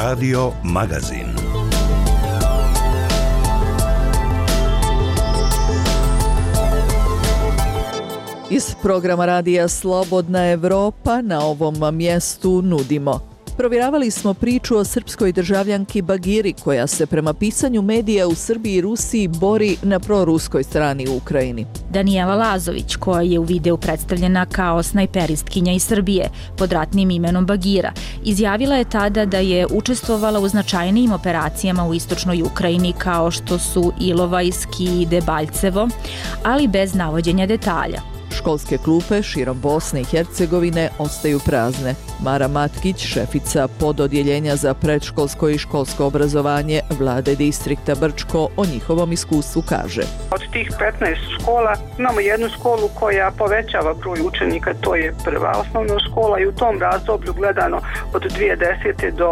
Radio Magazin. Iz programa radija Slobodna Evropa na ovom mjestu nudimo. Provjeravali smo priču o srpskoj državljanki Bagiri koja se prema pisanju medija u Srbiji i Rusiji bori na proruskoj strani u Ukrajini. Danijela Lazović, koja je u videu predstavljena kao snajperistkinja iz Srbije pod ratnim imenom Bagira, izjavila je tada da je učestvovala u značajnijim operacijama u istočnoj Ukrajini kao što su Ilovajski i Debaljevo, ali bez navođenja detalja. Školske klupe širom Bosne i Hercegovine ostaju prazne. Mara Matkić, šefica pododjeljenja za predškolsko i školsko obrazovanje Vlade distrikta Brčko, o njihovom iskustvu kaže. Od tih 15 škola imamo jednu školu koja povećava broj učenika, to je prva osnovna škola i u tom razdoblju gledano od 2010. do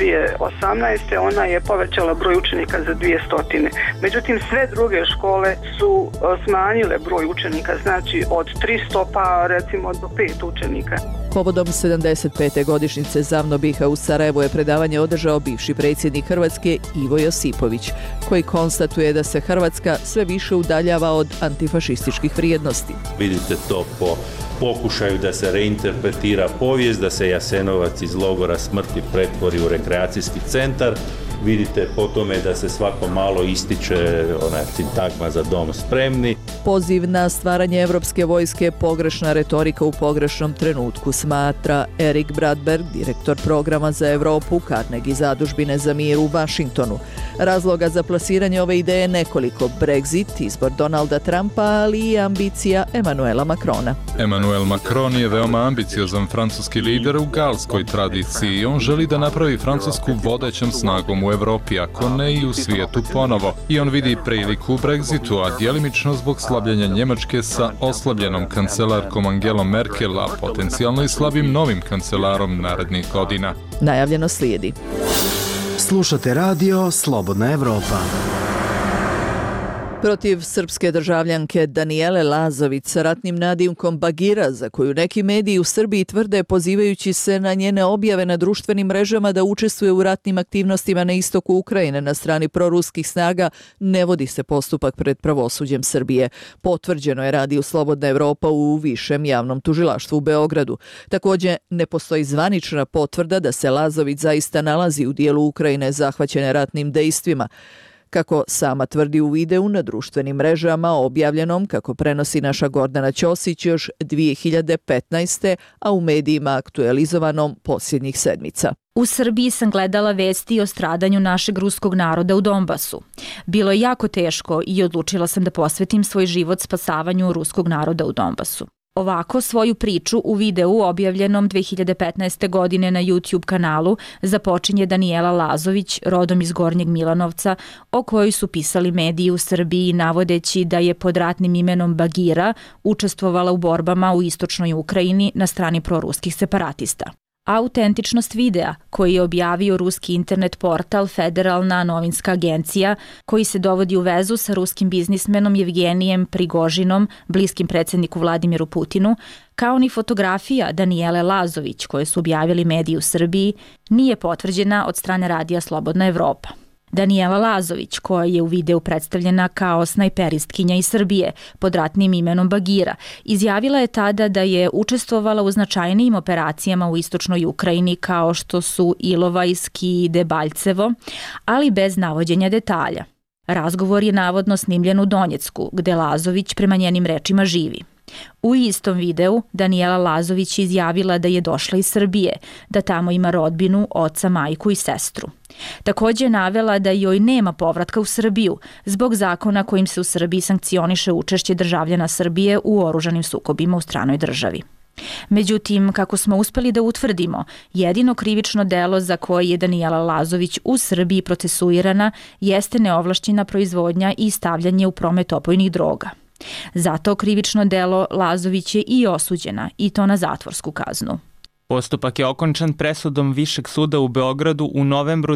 2018. ona je povećala broj učenika za 200. Međutim, sve druge škole su smanjile broj učenika, znači od 300 pa recimo do 5 učenika. Povodom 75. godišnjice Zavnobiha u Sarajevu je predavanje održao bivši predsjednik Hrvatske Ivo Josipović, koji konstatuje da se Hrvatska sve više udaljava od antifašističkih vrijednosti. Vidite to po pokušaju da se reinterpretira povijest, da se Jasenovac iz logora smrti pretvori u rekreacijski centar. Vidite po tome da se svako malo ističe ona sintagma za dom spremni. Poziv na stvaranje evropske vojske je pogrešna retorika u pogrešnom trenutku, smatra Erik Bradberg, direktor programa za Evropu Carnegie zadužbine za mir u Vašingtonu. Razloga za plasiranje ove ideje nekoliko: Brexit, izbor Donalda Trumpa, ali i ambicija Emanuela Macrona. Emmanuel Macron je veoma ambiciozan francuski lider u galskoj tradiciji i on želi da napravi Francusku vodećom snagom u Evropi, ako ne i u svijetu ponovo. I on vidi priliku u Brexitu, a djelimično zbog slabljenja Njemačke sa oslabljenom kancelarkom Angelom Merkel, a potencijalno i slabim novim kancelarom narednih godina. Najavljeno slijedi. Slušate radio Slobodna Evropa. Protiv srpske državljanke Danijele Lazović sa ratnim nadimkom Bagira, za koju neki mediji u Srbiji tvrde pozivajući se na njene objave na društvenim mrežama da učestvuje u ratnim aktivnostima na istoku Ukrajine na strani proruskih snaga, ne vodi se postupak pred pravosuđem Srbije. Potvrđeno je radiju Slobodna Evropa u Višem javnom tužilaštvu u Beogradu. Također, ne postoji zvanična potvrda da se Lazović zaista nalazi u dijelu Ukrajine zahvaćene ratnim dejstvima. Kako sama tvrdi u videu na društvenim mrežama objavljenom, kako prenosi naša Gordana Ćosić, još 2015. a u medijima aktualizovanom posljednjih sedmica. U Srbiji sam gledala vesti o stradanju našeg ruskog naroda u Donbasu. Bilo je jako teško i odlučila sam da posvetim svoj život spasavanju ruskog naroda u Donbasu. Ovako svoju priču u videu objavljenom 2015. godine na YouTube kanalu započinje Danijela Lazović, rodom iz Gornjeg Milanovca, o kojoj su pisali mediji u Srbiji navodeći da je pod ratnim imenom Bagira učestvovala u borbama u istočnoj Ukrajini na strani proruskih separatista. Autentičnost videa koji je objavio ruski internet portal Federalna novinska agencija, koji se dovodi u vezu sa ruskim biznismenom Jevgenijem Prigožinom, bliskim predsjedniku Vladimiru Putinu, kao ni fotografija Danijele Lazović koje su objavili mediji u Srbiji, nije potvrđena od strane radija Slobodna Evropa. Danijela Lazović, koja je u videu predstavljena kao snajperistkinja iz Srbije pod ratnim imenom Bagira, izjavila je tada da je učestvovala u značajnijim operacijama u istočnoj Ukrajini kao što su Ilovajski i Debaljevo, ali bez navođenja detalja. Razgovor je navodno snimljen u Donjecku, gde Lazović prema njenim rečima živi. U istom videu Danijela Lazović izjavila da je došla iz Srbije, da tamo ima rodbinu, oca, majku i sestru. Također je navela da joj nema povratka u Srbiju zbog zakona kojim se u Srbiji sankcioniše učešće državljana Srbije u oružanim sukobima u stranoj državi. Međutim, kako smo uspeli da utvrdimo, jedino krivično delo za koje je Danijela Lazović u Srbiji procesuirana jeste neovlašćena proizvodnja i stavljanje u promet opojnih droga. Zato krivično delo Lazović je i osuđena, i to na zatvorsku kaznu. Postupak je okončan presudom Višeg suda u Beogradu u novembru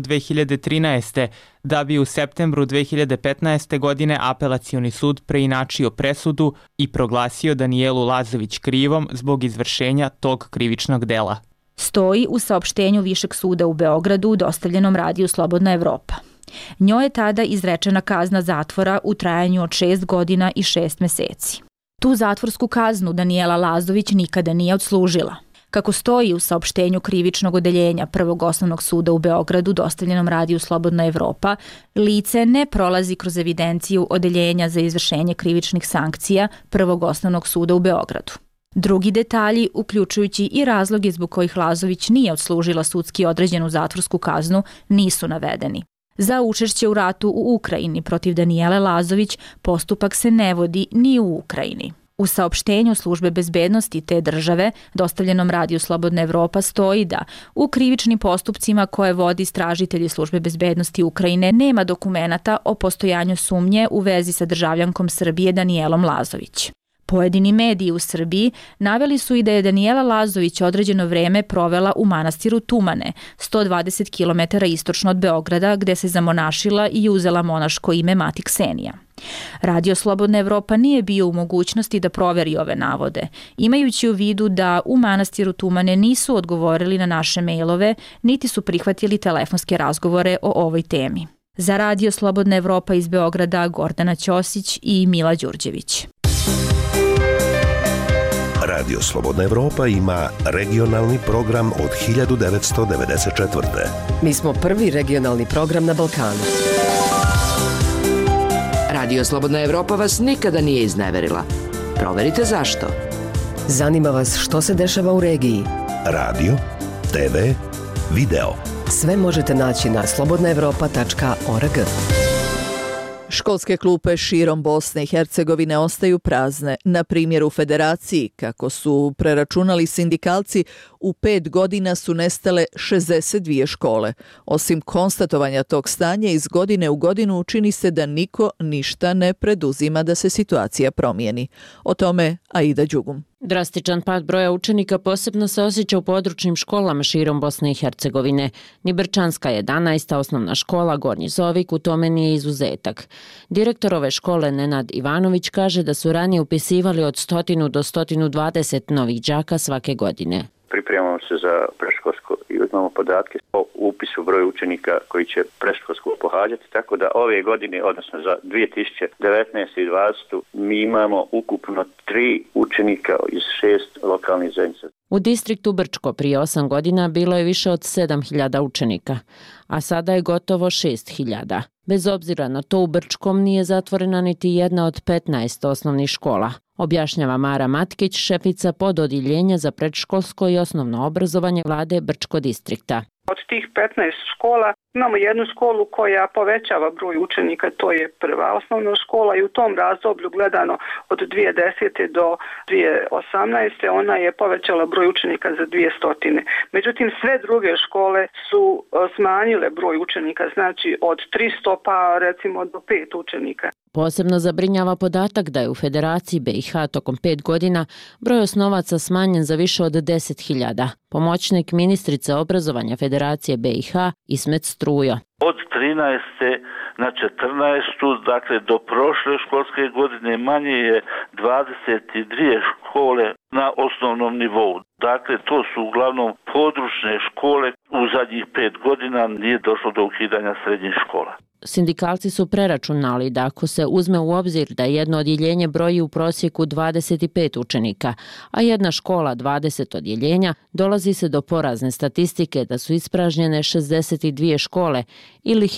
2013. da bi u septembru 2015. godine Apelacioni sud preinačio presudu i proglasio Danijelu Lazović krivom zbog izvršenja tog krivičnog dela. stoji u saopštenju Višeg suda u Beogradu dostavljenom radiju Slobodna Evropa. Njoj je tada izrečena kazna zatvora u trajanju od 6 godina i 6 meseci. Tu zatvorsku kaznu Danijela Lazović nikada nije odslužila. Kako stoji u saopštenju krivičnog odeljenja Prvog osnovnog suda u Beogradu dostavljenom radiju Slobodna Evropa, lice ne prolazi kroz evidenciju odeljenja za izvršenje krivičnih sankcija Prvog osnovnog suda u Beogradu. Drugi detalji, uključujući i razloge zbog kojih Lazović nije odslužila sudski određenu zatvorsku kaznu, nisu navedeni. Za učešće u ratu u Ukrajini protiv Danijele Lazović postupak se ne vodi ni u Ukrajini. U saopštenju službe bezbednosti te države, dostavljenom radiju Slobodna Evropa, stoji da u krivičnim postupcima koje vodi istražitelji službe bezbednosti Ukrajine nema dokumenata o postojanju sumnje u vezi sa državljankom Srbije Danijelom Lazović. Pojedini mediji u Srbiji naveli su i da je Danijela Lazović određeno vreme provela u manastiru Tumane, 120 km istočno od Beograda, gde se zamonašila i uzela monaško ime Mati Ksenija. Radio Slobodna Evropa nije bio u mogućnosti da proveri ove navode, imajući u vidu da u manastiru Tumane nisu odgovorili na naše mailove, niti su prihvatili telefonske razgovore o ovoj temi. Za Radio Slobodna Evropa iz Beograda Gordana Ćosić i Mila Đurđević. Radio Slobodna Evropa ima regionalni program od 1994. Mi smo prvi regionalni program na Balkanu. Radio Slobodna Evropa vas nikada nije izneverila. Proverite zašto. Zanima vas što se dešava u regiji. Radio, TV, video. Sve možete naći na slobodnaevropa.org. Školske klupe širom Bosne i Hercegovine ostaju prazne. Na primjer u Federaciji, kako su preračunali sindikalci, u 5 godina su nestale 62 škole. Osim konstatovanja tog stanja, iz godine u godinu čini se da niko ništa ne preduzima da se situacija promijeni. O tome Aida Đugum. Drastičan pad broja učenika posebno se osjeća u područnim školama širom Bosne i Hercegovine. Ni Brčanska 11. osnovna škola Gornji Zovik u tome nije izuzetak. Direktor ove škole Nenad Ivanović kaže da su ranije upisivali od 100 do 120 novih đaka svake godine. Pripremamo se za predškolsko i uzmamo podatke o upisu broju učenika koji će predškolsko pohađati, tako da ove godine, odnosno za 2019. i 2020. mi imamo ukupno 3 učenika iz 6 lokalnih zajednica. U distriktu Brčko prije 8 godina bilo je više od 7.000 učenika, a sada je gotovo 6.000. Bez obzira na to, u Brčkom nije zatvorena niti jedna od 15 osnovnih škola, objašnjava Mara Matkić, šefica pododjeljenja za predškolsko i osnovno obrazovanje vlade Brčko distrikta. Od tih 15 škola imamo jednu školu koja povećava broj učenika, to je prva osnovna škola i u tom razdoblju gledano od 2010. do 2018. ona je povećala broj učenika za 200. Međutim, sve druge škole su smanjile broj učenika, znači od 300 pa recimo do 5 učenika. Posebno zabrinjava podatak da je u Federaciji BiH tokom 5 godina broj osnovaca smanjen za više od 10.000. Pomoćnik ministrice obrazovanja Federacije BiH Ismet Strujo. Od 13. na 14. dakle do prošle školske godine manje je 22 škole na osnovnom nivou. Dakle, to su uglavnom područne škole. U zadnjih 5 godina nije došlo do ukidanja srednjih škola. Sindikalci su preračunali da ako se uzme u obzir da jedno odjeljenje broji u prosjeku 25 učenika, a jedna škola 20 odjeljenja, dolazi se do porazne statistike da su ispražnjene 62 škole ili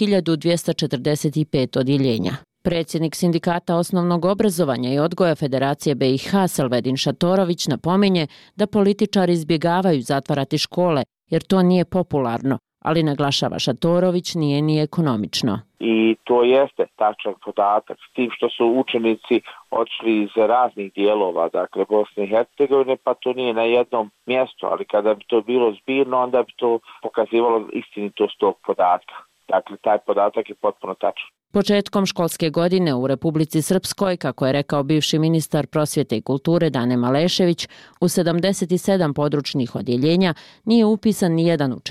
1245 odjeljenja. Predsjednik Sindikata osnovnog obrazovanja i odgoja Federacije BiH Selvedin Šatorović napominje da političari izbjegavaju zatvarati škole jer to nije popularno, ali naglašava Šatorović nije ni ekonomično. I to jeste tačan podatak, s tim što su učenici odšli iz raznih dijelova, dakle Bosne i Hercegovine, pa to nije na jednom mjestu, ali kada bi to bilo zbirno, onda bi to pokazivalo istinitost tog podatka. Dakle, taj podatak je potpuno tačan. Početkom školske godine u Republici Srpskoj, kako je rekao bivši ministar prosvjete i kulture Dane Malešević, u 77 područnih odjeljenja nije upisan ni jedan učenik,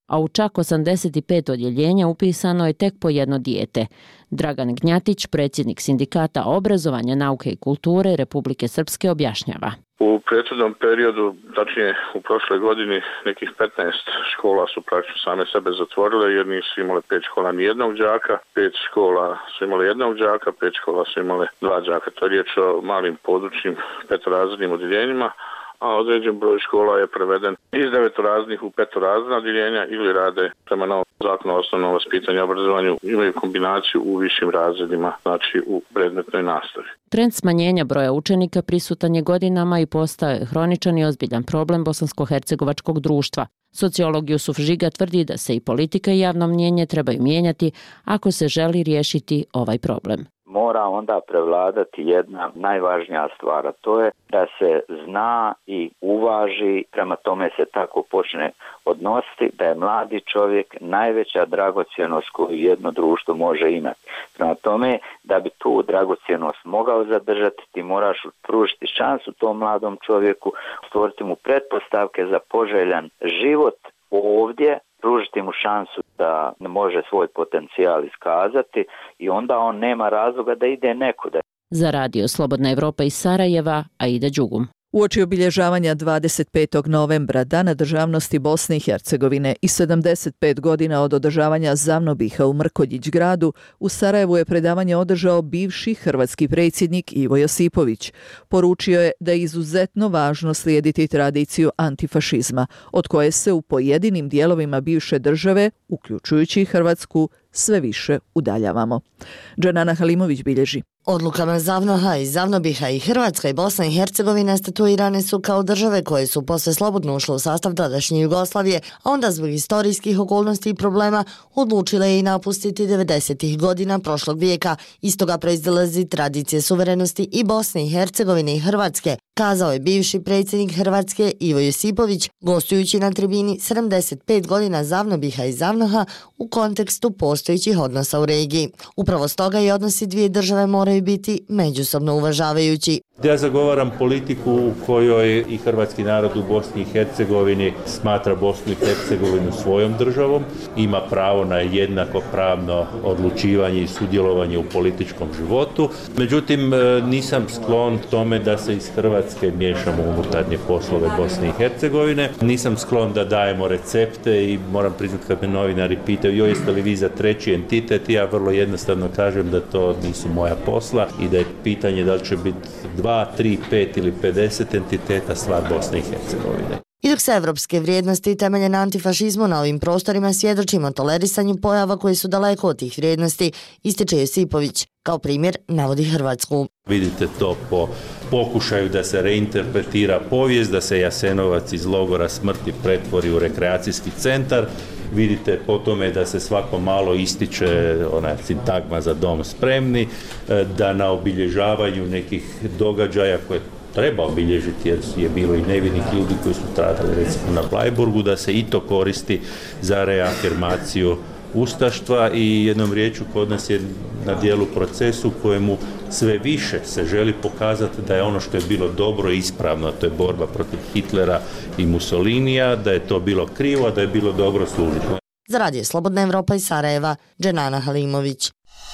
a u čak 85 odjeljenja upisano je tek po jedno dijete. Dragan Gnjatić, predsjednik Sindikata obrazovanja, nauke i kulture Republike Srpske, objašnjava. U prethodnom periodu, tačnije u prošloj godini, nekih 15 škola su praktično same sebe zatvorile jer nisu imale 5 škola ni jednog đaka, 5 škola su imale jednog đaka, 5 škola su imale 2 đaka. To je riječ o malim područnim petorazrednim odjeljenjima, a određen broj škola je preveden iz 9-razrednih u 5-razredna odjeljenja ili rade prema novom zakonu o osnovnom vaspitanju i obrazovanju, imaju kombinaciju u višim razredima, znači u predmetnoj nastavi. Trend smanjenja broja učenika prisutan je godinama i postao je hroničan i ozbiljan problem bosansko-hercegovačkog društva. Sociolog Jusuf Žiga tvrdi da se i politika i javno mnjenje trebaju mijenjati ako se želi riješiti ovaj problem. Mora onda prevladati jedna najvažnija stvar, a to je da se zna i uvaži, prema tome se tako počne odnositi, da je mladi čovjek najveća dragocjenost koju jedno društvo može imati. Prema tome, da bi tu dragocjenost mogao zadržati, ti moraš pružiti šansu tom mladom čovjeku, stvoriti mu pretpostavke za poželjan život ovdje, pružiti mu šansu da može svoj potencijal iskazati i onda on nema razloga da ide nekuda. Za Radio Slobodna Evropa iz Sarajeva, Aida Đugum. Uoči obilježavanja 25. novembra, Dana državnosti Bosne i Hercegovine i 75 godina od održavanja Zavnobiha u Mrkonjić gradu, u Sarajevu je predavanje održao bivši hrvatski predsjednik Ivo Josipović. Poručio je da je izuzetno važno slijediti tradiciju antifašizma, od koje se u pojedinim dijelovima bivše države, uključujući Hrvatsku, sve više udaljavamo. Džanana Halimović bilježi. Odlukama Zavnoha i Zavnobiha i Hrvatska i Bosna i Hercegovina statuirane su kao države koje su posle slobodno ušle u sastav tadašnje Jugoslavije, a onda zbog historijskih okolnosti i problema odlučile i napustiti 90. godina prošlog vijeka. Iz toga proizilazi tradicije suverenosti i Bosne i Hercegovine i Hrvatske, kazao je bivši predsjednik Hrvatske Ivo Josipović, gostujući na tribini 75 godina Zavnobiha i Zavnoha u kontekstu postojećih odnosa u regiji. Upravo stoga i odnosi dvije države moraju biti međusobno uvažavajući. Ja zagovaram politiku u kojoj i hrvatski narod u Bosni i Hercegovini smatra Bosnu i Hercegovinu svojom državom, ima pravo na jednakopravno odlučivanje i sudjelovanje u političkom životu. Međutim, nisam sklon tome da se iz Hrvatske miješamo u unutarnje poslove Bosne i Hercegovine. Nisam sklon da dajemo recepte i moram priznati kad me novinari pitaju jeste li vi za treći entitet, ja vrlo jednostavno kažem da to nisu moja posla i da je pitanje da li će biti 2, 3, 5 ili 50 entiteta stvar Bosne i Hercegovine. I dok se evropske vrijednosti temelje na antifašizmu na ovim prostorima svjedočimo tolerisanju pojava koji su daleko od tih vrijednosti, ističe Josipović. Kao primjer navodi Hrvatsku. Vidite to po pokušaju da se reinterpretira povijest, da se Jasenovac iz logora smrti pretvori u rekreacijski centar. Vidite po tome da se svako malo ističe ona sintagma za dom spremni, da na obilježavanju nekih događaja koje treba obilježiti jer je bilo i nevinih ljudi koji su stradali recimo na Bleiburgu, da se i to koristi za reafirmaciju ustaštva i jednom riječju kod nas je na dijelu procesu kojemu sve više se želi pokazati da je ono što je bilo dobro i ispravno, to je borba protiv Hitlera i Mussolinija, da je to bilo krivo, a da je bilo dobro služiti. Za Radio Slobodna Evropa iz Sarajeva, Dženana Halimović.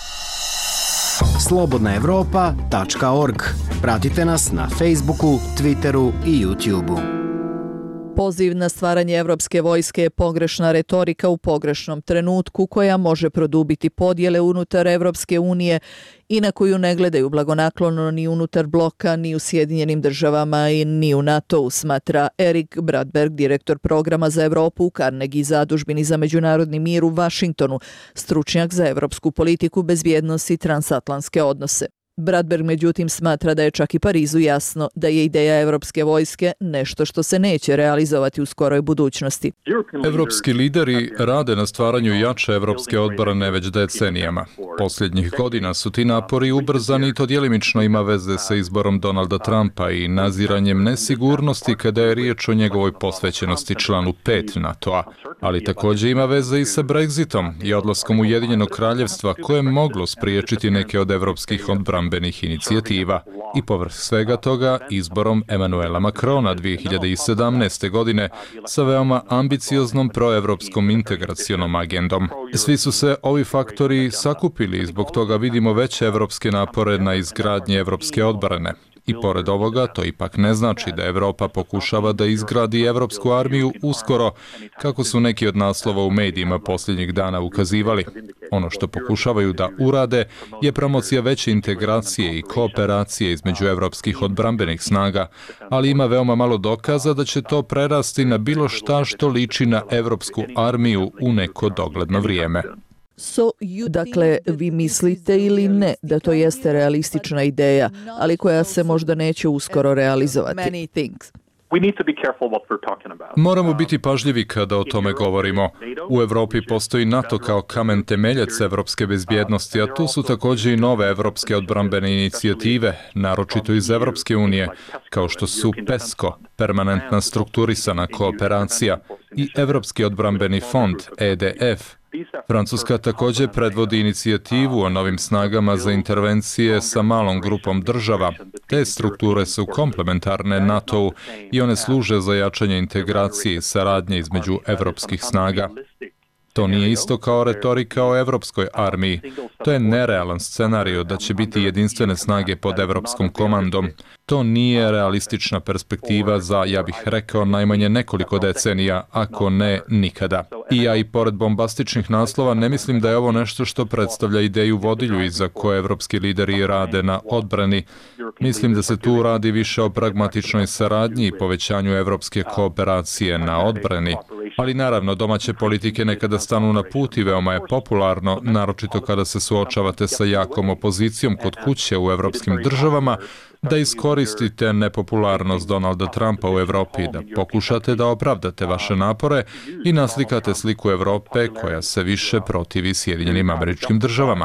slobodnaevropa.org. Pratite nas na Facebooku, Twitteru i YouTubeu. Poziv na stvaranje evropske vojske je pogrešna retorika u pogrešnom trenutku koja može produbiti podjele unutar Evropske unije i na koju ne gledaju blagonaklono ni unutar bloka, ni u Sjedinjenim državama i ni u NATO-u, smatra Erik Bradberg, direktor programa za Evropu u Carnegie zadužbini za međunarodni mir u Vašingtonu, stručnjak za evropsku politiku, bezbjednost i transatlantske odnose. Bradberg međutim smatra da je čak i Parizu jasno da je ideja evropske vojske nešto što se neće realizovati u skoroj budućnosti. Evropski lideri rade na stvaranju jače evropske odbrane već decenijama. Posljednjih godina su ti napori ubrzani i to djelimično ima veze sa izborom Donalda Trumpa i naziranjem nesigurnosti kada je riječ o njegovoj posvećenosti članu 5 NATO-a. Ali također ima veze i sa Brexitom i odlaskom Ujedinjenog kraljevstva koje je moglo spriječiti neke od evropskih odbrambenih odbrambenih inicijativa. I povrh svega toga, izborom Emanuela Macrona 2017. godine sa veoma ambicioznom proevropskom integracionom agendom. Svi su se ovi faktori sakupili i zbog toga vidimo veće evropske napore na izgradnje evropske odbrane. I pored ovoga, to ipak ne znači da Evropa pokušava da izgradi evropsku armiju uskoro, kako su neki od naslova u medijima posljednjih dana ukazivali. Ono što pokušavaju da urade je promocija veće integracije i kooperacije između evropskih odbrambenih snaga, ali ima veoma malo dokaza da će to prerasti na bilo šta što liči na evropsku armiju u neko dogledno vrijeme. Dakle, vi mislite ili ne da to jeste realistična ideja, ali koja se možda neće uskoro realizovati? Moramo biti pažljivi kada o tome govorimo. U Evropi postoji NATO kao kamen temeljac evropske bezbjednosti, a tu su također i nove evropske odbrambene inicijative, naročito iz Evropske unije, kao što su PESCO, permanentna strukturisana kooperacija, i Evropski odbrambeni fond, EDF. Francuska također predvodi inicijativu o novim snagama za intervencije sa malom grupom država. Te strukture su komplementarne NATO-u i one služe za jačanje integracije i saradnje između evropskih snaga. To nije isto kao retorika o evropskoj armiji. To je nerealan scenario da će biti jedinstvene snage pod evropskom komandom. To nije realistična perspektiva za, ja bih rekao, najmanje nekoliko decenija, ako ne nikada. I ja i pored bombastičnih naslova ne mislim da je ovo nešto što predstavlja ideju vodilju iza koje evropski lideri rade na odbrani. Mislim da se tu radi više o pragmatičnoj saradnji i povećanju evropske kooperacije na odbrani. Ali naravno, domaće politike nekada stanu na put i veoma je popularno, naročito kada se suočavate sa jakom opozicijom kod kuće u evropskim državama, da iskoristite nepopularnost Donalda Trumpa u Evropi, da pokušate da opravdate vaše napore i naslikate sliku Evrope koja se više protivi Sjedinjenim Američkim Državama.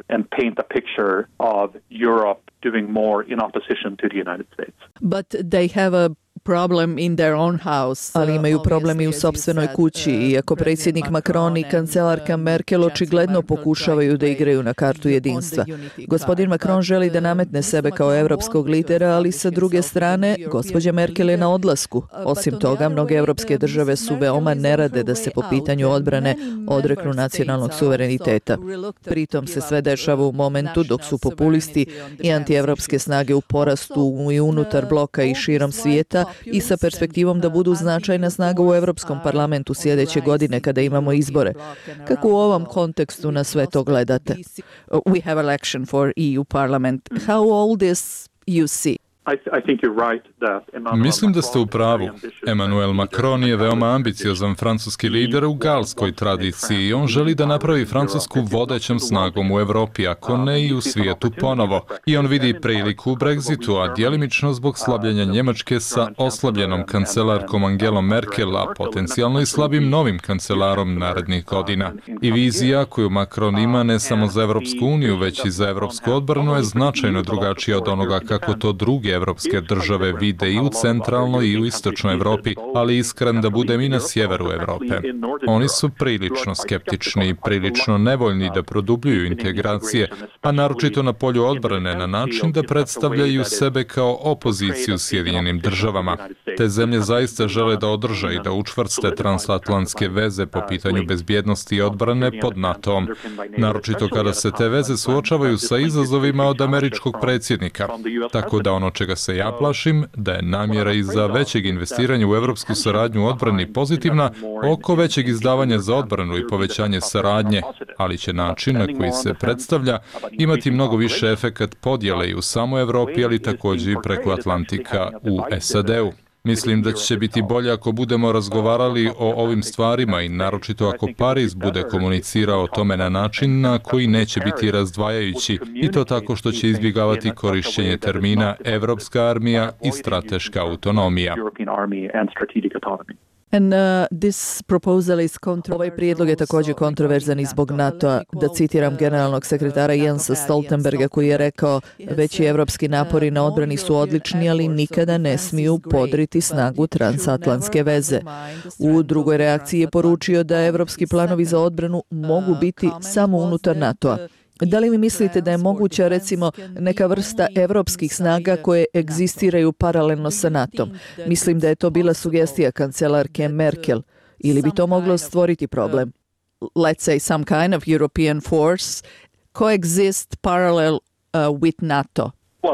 But they have a problem in their own house. Ali imaju problem i u sopstvenoj kući, iako predsjednik Macron i kancelarka Merkel očigledno pokušavaju da igraju na kartu jedinstva. Gospodin Macron želi da nametne sebe kao evropskog lidera, ali sa druge strane, gospođa Merkel je na odlasku. Osim toga, mnoge evropske države su veoma nerade da se po pitanju odbrane odreknu nacionalnog suvereniteta. Pritom se sve dešava u momentu dok su populisti i antievropske snage u porastu i unutar bloka i širom svijeta i sa perspektivom da budu značajna snaga u Evropskom parlamentu sljedeće godine kada imamo izbore. Kako u ovom kontekstu na sve to gledate? We have election for EU Parliament. How all this you see? Mislim da ste u pravu. Emmanuel Macron je veoma ambiciozan francuski lider u galskoj tradiciji i on želi da napravi Francusku vodećom snagom u Evropi, ako ne i u svijetu ponovo. I on vidi priliku u Brexitu, a djelimično zbog slabljenja Njemačke sa oslabljenom kancelarkom Angelom Merkel, a potencijalno i slabim novim kancelarom narednih godina. I vizija koju Macron ima ne samo za Evropsku uniju, već i za evropsku odbranu je značajno drugačija od onoga kako to druge evropske države vide i u centralnoj i u istočnoj Evropi, ali iskren da budem i na sjeveru Evrope. Oni su prilično skeptični i prilično nevoljni da produbljuju integracije, a naročito na polju odbrane na način da predstavljaju sebe kao opoziciju Sjedinjenim državama. Te zemlje zaista žele da održe i da učvrste transatlantske veze po pitanju bezbjednosti i odbrane pod NATO-om, naročito kada se te veze suočavaju sa izazovima od američkog predsjednika. Tako da ono čega se ja plašim, da je namjera iza većeg investiranja u evropsku saradnju u odbrani pozitivna oko većeg izdavanja za odbranu i povećanje saradnje, ali će način na koji se predstavlja imati mnogo više efekat podjele i u samoj Evropi, ali također i preko Atlantika u SAD-u. Mislim da će biti bolje ako budemo razgovarali o ovim stvarima i naročito ako Pariz bude komunicirao o tome na način na koji neće biti razdvajajući i to tako što će izbjegavati korišćenje termina evropska armija i strateška autonomija. And this proposal is Ovaj prijedlog je također kontroverzan i zbog NATO-a. Da citiram generalnog sekretara Jensa Stoltenberga koji je rekao: veći evropski napori na odbrani su odlični, ali nikada ne smiju podriti snagu transatlantske veze. U drugoj reakciji je poručio da evropski planovi za odbranu mogu biti samo unutar NATO-a. Da li vi mislite da je moguća recimo neka vrsta evropskih snaga koje egzistiraju paralelno sa NATO-om? Mislim da je to bila sugestija kancelarke Merkel. Ili bi to moglo stvoriti problem? Let's say some kind of European force coexist parallel with NATO.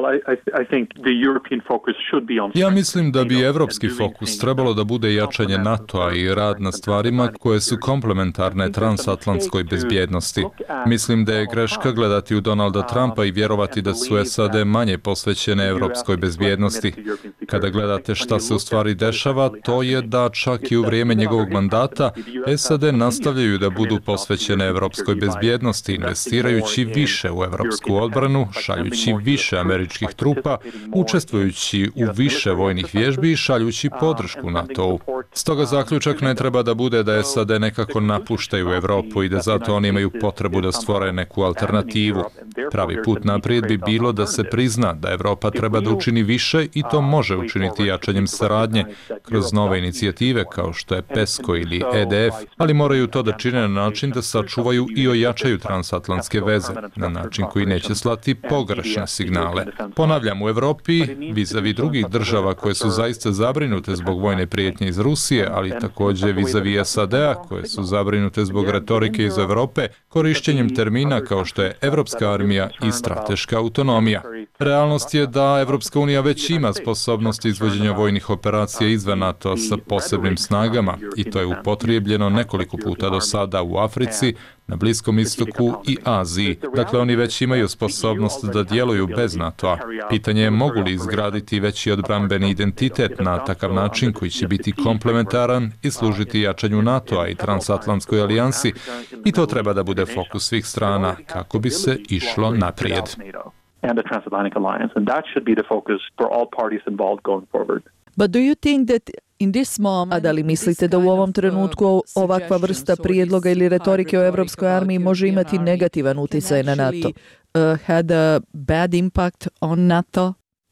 Ja mislim da bi evropski fokus trebalo da bude jačanje NATO-a i rad na stvarima koje su komplementarne transatlantskoj bezbjednosti. Mislim da je greška gledati u Donalda Trumpa i vjerovati da su SAD manje posvećene evropskoj bezbjednosti. Kada gledate šta se u stvari dešava, to je da čak i u vrijeme njegovog mandata SAD nastavljaju da budu posvećene evropskoj bezbjednosti, investirajući više u evropsku odbranu, šaljući više američkih trupa, učestvujući u više vojnih vježbi i šaljući podršku NATO-u. Stoga zaključak ne treba da bude da SAD nekako napuštaju Evropu i da zato oni imaju potrebu da stvore neku alternativu. Pravi put naprijed bi bilo da se prizna da Evropa treba da učini više i to može učiniti jačanjem saradnje kroz nove inicijative kao što je PESCO ili EDF, ali moraju to da čine na način da sačuvaju i ojačaju transatlantske veze, na način koji neće slati pogrešne signale. Ponavljam, u Evropi, vizavi drugih država koje su zaista zabrinute zbog vojne prijetnje iz Rusije, ali također vizavi SAD-a koje su zabrinute zbog retorike iz Evrope, korišćenjem termina kao što je Evropska armija i strateška autonomija. Realnost je da Evropska unija već ima sposobnost izvođenja vojnih operacija izvan NATO sa posebnim snagama i to je upotrijebljeno nekoliko puta do sada u Africi, na Bliskom istoku i Aziji. Dakle, oni već imaju sposobnost da djeluju bez NATO-a. Pitanje je mogu li izgraditi veći odbrambeni identitet na takav način koji će biti komplementaran i služiti jačanju NATO-a i transatlantskoj alijansi i to treba da bude fokus svih strana kako bi se išlo naprijed. But do you think that in this moment, da li mislite da u ovom trenutku ovakva vrsta prijedloga ili retorike o Evropskoj armiji može imati negativan utjecaj na NATO? Had a bad impact on NATO?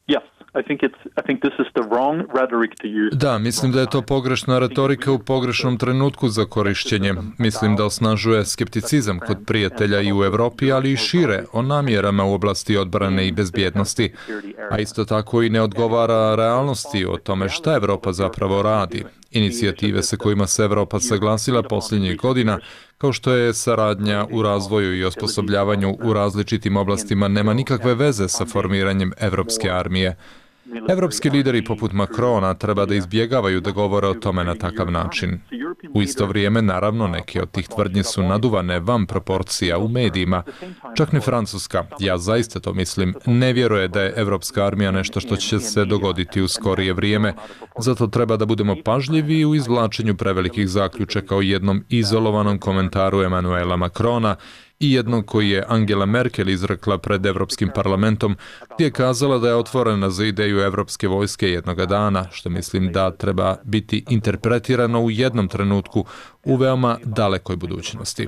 Da, mislim da je to pogrešna retorika u pogrešnom trenutku za korišćenje. Mislim da osnažuje skepticizam kod prijatelja i u Evropi, ali i šire o namjerama u oblasti odbrane i bezbjednosti. A isto tako i ne odgovara realnosti o tome šta Evropa zapravo radi. Inicijative sa kojima se Evropa saglasila posljednjih godina, kao što je saradnja u razvoju i osposobljavanju u različitim oblastima, nema nikakve veze sa formiranjem Evropske armije. Evropski lideri poput Macrona treba da izbjegavaju da govore o tome na takav način. U isto vrijeme, naravno, neke od tih tvrdnji su naduvane van proporcija u medijima. Čak ni Francuska, ja zaista to mislim, ne vjeruje da je Evropska armija nešto što će se dogoditi u skorije vrijeme. Zato treba da budemo pažljivi u izvlačenju prevelikih zaključaka o jednom izolovanom komentaru Emmanuela Macrona i jednog koji je Angela Merkel izrekla pred Evropskim parlamentom, gdje je kazala da je otvorena za ideju evropske vojske jednoga dana, što mislim da treba biti interpretirano u jednom trenutku u veoma dalekoj budućnosti.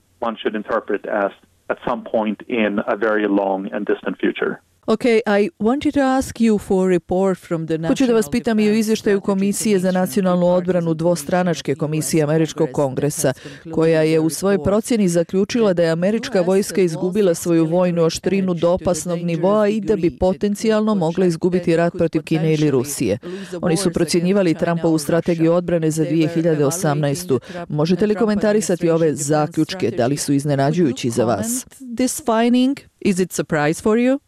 Okay, I wanted to ask you for a report from the Hoću da vas pitam i o izvještaju Komisije za nacionalnu odbranu dvostranačke komisije Američkog kongresa, koja je u svojoj procjeni zaključila da je američka vojska izgubila svoju vojnu oštrinu do opasnog nivoa i da bi potencijalno mogla izgubiti rat protiv Kine ili Rusije. Oni su procjenjivali Trumpovu strategiju odbrane za 2018. Možete li komentarisati ove zaključke? Da li su iznenađujući za vas? This finding, is it surprise for you?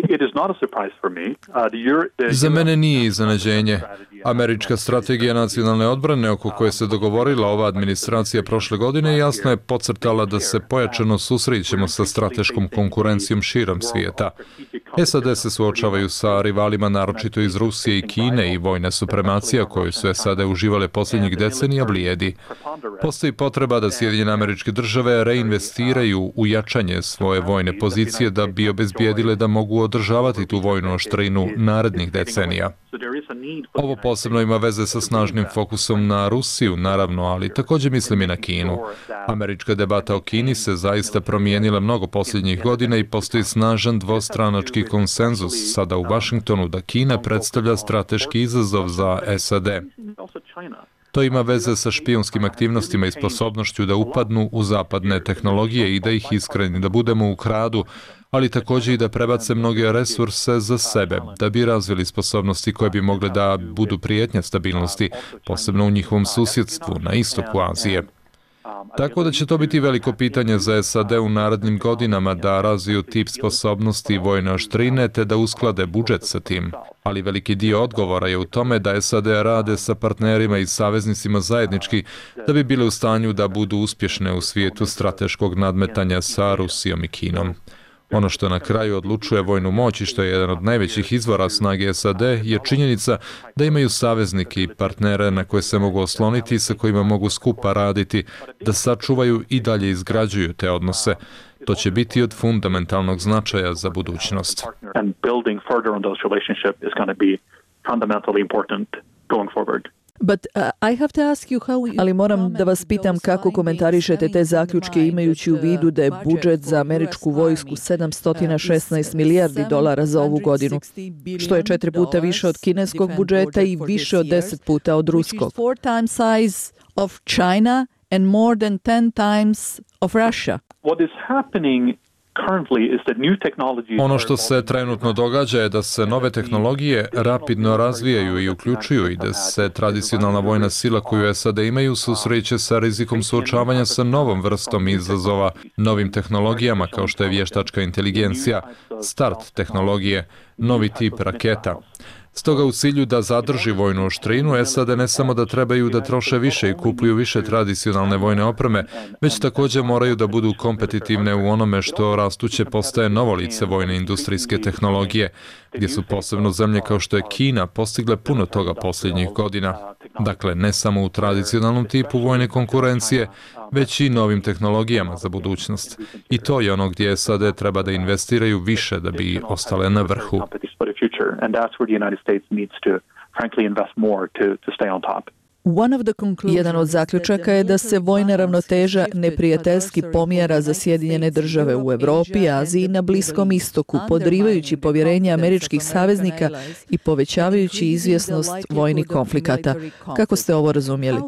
Za mene nije iznenađenje. Američka strategija nacionalne odbrane oko koje se dogovorila ova administracija prošle godine jasno je podcrtala da se pojačano susrećemo sa strateškom konkurencijom širom svijeta. SAD se suočavaju sa rivalima naročito iz Rusije i Kine i vojna supremacija koju su SAD uživale posljednjih decenija blijedi. Postoji potreba da Sjedinjene Američke Države reinvestiraju u jačanje svoje vojne pozicije da bi obezbijedile da mogu održavati tu vojnu oštrinu narednih decenija. Ovo posebno ima veze sa snažnim fokusom na Rusiju, naravno, ali također mislim i na Kinu. Američka debata o Kini se zaista promijenila mnogo posljednjih godina i postoji snažan dvostranački konsenzus sada u Vašingtonu da Kina predstavlja strateški izazov za SAD. To ima veze sa špijunskim aktivnostima i sposobnošću da upadnu u zapadne tehnologije i da ih iskreni, da budemo ukradu, ali također i da prebace mnoge resurse za sebe, da bi razvili sposobnosti koje bi mogle da budu prijetnja stabilnosti, posebno u njihovom susjedstvu, na istoku Azije. Tako da će to biti veliko pitanje za SAD u narednim godinama da razviju tip sposobnosti vojne oštrine te da usklade budžet sa tim. Ali veliki dio odgovora je u tome da SAD rade sa partnerima i saveznicima zajednički da bi bile u stanju da budu uspješne u svijetu strateškog nadmetanja sa Rusijom i Kinom. Ono što na kraju odlučuje vojnu moć i što je jedan od najvećih izvora snage SAD je činjenica da imaju saveznike i partnere na koje se mogu osloniti i sa kojima mogu skupa raditi, da sačuvaju i dalje izgrađuju te odnose. To će biti od fundamentalnog značaja za budućnost. Ali moram da vas pitam kako komentarišete te zaključke imajući u vidu da je budžet za američku vojsku $716 milijardi za ovu godinu, što je 4 puta više od kineskog budžeta i više od 10 puta od ruskog. Ono što se trenutno događa je da se nove tehnologije rapidno razvijaju i uključuju i da se tradicionalna vojna sila koju SAD imaju susreće sa rizikom suočavanja sa novom vrstom izazova, novim tehnologijama kao što je vještačka inteligencija, start tehnologije, novi tip raketa. Stoga u cilju da zadrži vojnu oštrinu, SAD ne samo da trebaju da troše više i kupuju više tradicionalne vojne opreme, već također moraju da budu kompetitivne u onome što rastuće postaje novo lice vojne industrijske tehnologije, gdje su posebno zemlje kao što je Kina postigle puno toga posljednjih godina. Dakle, ne samo u tradicionalnom tipu vojne konkurencije, već i novim tehnologijama za budućnost. I to je ono gdje SAD treba da investiraju više da bi ostale na vrhu. Jedan od zaključaka je da se vojna ravnoteža neprijateljski pomjera za Sjedinjene države u Evropi, Aziji i na Bliskom istoku, podrivajući povjerenje američkih saveznika i povećavajući izvjesnost vojnih konflikata. Kako ste ovo razumjeli?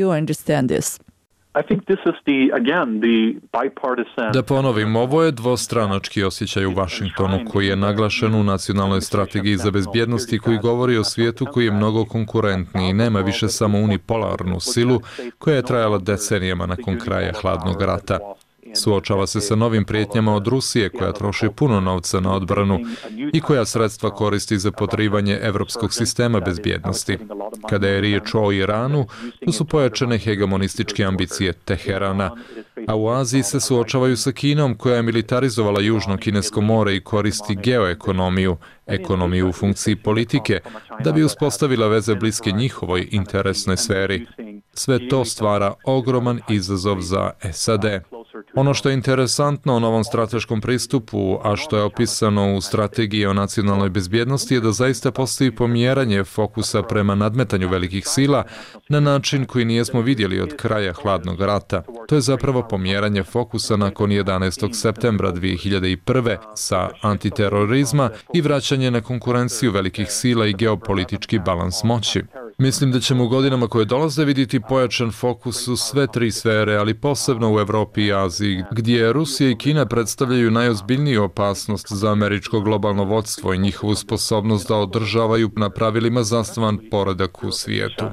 Da ponovim, ovo je dvostranački osjećaj u Washingtonu koji je naglašen u nacionalnoj strategiji za bezbjednost i koji govori o svijetu koji je mnogo konkurentniji i nema više samo unipolarnu silu koja je trajala decenijama nakon kraja hladnog rata. Suočava se sa novim prijetnjama od Rusije koja troši puno novca na odbranu i koja sredstva koristi za podrivanje evropskog sistema bezbjednosti. Kada je riječ o Iranu, to su pojačane hegemonističke ambicije Teherana, a u Aziji se suočavaju sa Kinom koja je militarizovala Južno Kinesko more i koristi geoekonomiju, ekonomiju u funkciji politike, da bi uspostavila veze bliske njihovoj interesnoj sferi. Sve to stvara ogroman izazov za SAD. Ono što je interesantno u novom strateškom pristupu, a što je opisano u strategiji o nacionalnoj bezbjednosti, je da zaista postoji pomjeranje fokusa prema nadmetanju velikih sila na način koji nijesmo vidjeli od kraja hladnog rata. To je zapravo pomjeranje fokusa nakon 11. septembra 2001. sa antiterorizma i vraćanje na konkurenciju velikih sila i geopolitički balans moći. Mislim da ćemo u godinama koje dolaze vidjeti pojačan fokus u sve tri sfere, ali posebno u Evropi i Aziji, gdje Rusija i Kina predstavljaju najozbiljniju opasnost za američko globalno vodstvo i njihovu sposobnost da održavaju na pravilima zasnovan poredak u svijetu.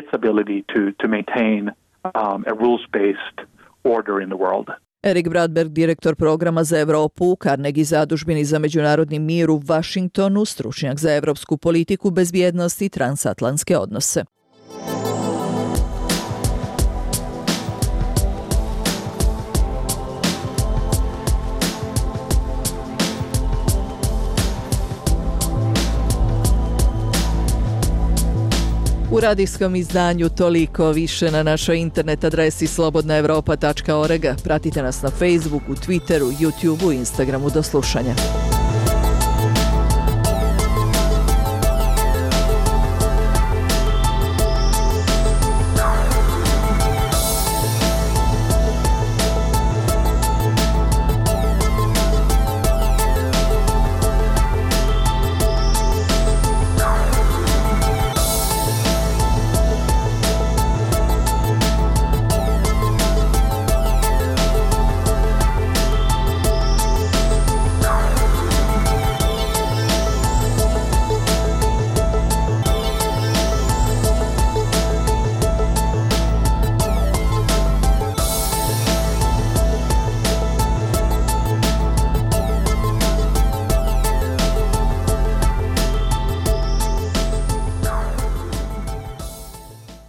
Erik Bradberg, direktor programa za Evropu u Carnegie zadužbini za međunarodni mir u Washingtonu, stručnjak za evropsku politiku, bezbjednost i transatlantske odnose. U radijskom izdanju toliko, više na našoj internet adresi slobodnaevropa.org. Pratite nas na Facebooku, Twitteru, YouTubeu i Instagramu. Do slušanja.